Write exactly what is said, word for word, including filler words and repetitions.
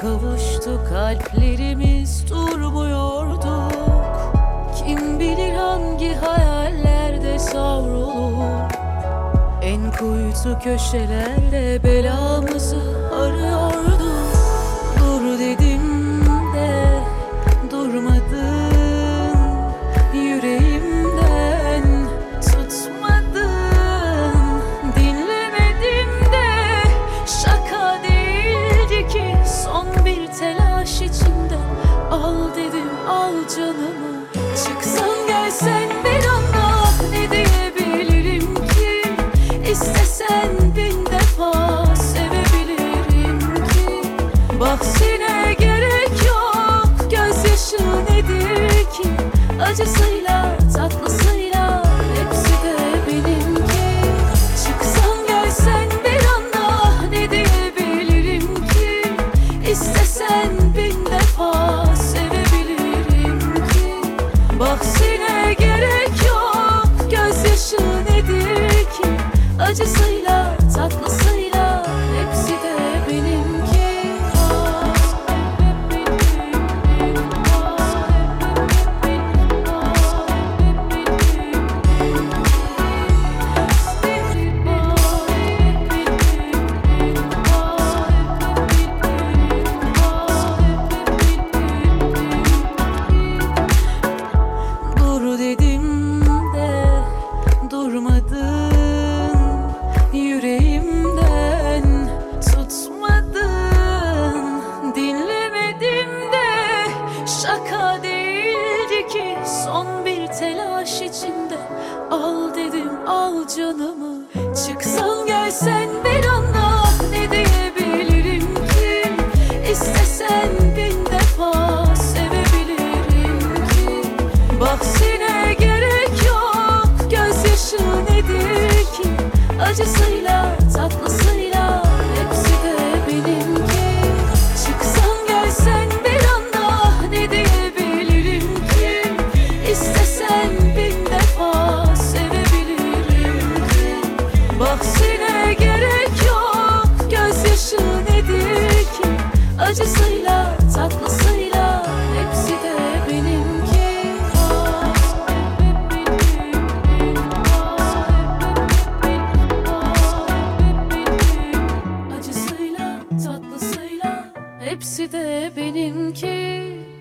kavuştu kalplerimiz durmuyorduk. Kim bilir hangi hayallerde savrulup en kuytu köşelerde belamızı arıyorduk. Dur dedim de durmadın, yüreğimden tutmadın. Dinlemedim de şaka değildi ki, son bir telaş içinde al dedim al canımı. Çıksan gelsen bir anda ne diyebilirim ki? İstesen bin defa sevebilirim ki. Bahsine gerek yok, gözyaşı nedir ki? Acısıyla tatlısıyla hepsi de benimki. Çıksan gelsen bir anda ne diyebilirim ki? İstesen bin defa sevebilirim ki. Bahsine gerek yok, gözyaşı nedir ki? Acısıyla tatlısıyla hepsi de benimki. Dur dedim de durmadın, yüreğimden tutmadın. Dinlemedim de şaka değildi ki, son bir telaş içinde al dedim al canımı. Çıksan gelsen bir anda ne diyebilirim ki? İstesen bin defa sevebilirim ki. Bahsine gerek yok, gözyaşı nedir ki? Acısıyla tatlısıyla hepsi de benimki. Çıksan gelsen bir anda ne diyebilirim ki? İstesen bin defa sevebilirim ki. Bahsine gerek yok, gözyaşı nedir ki? Acısıyla tatlısıyla hepsi de benimki. Acısıyla tatlısıyla hepsi de benimki.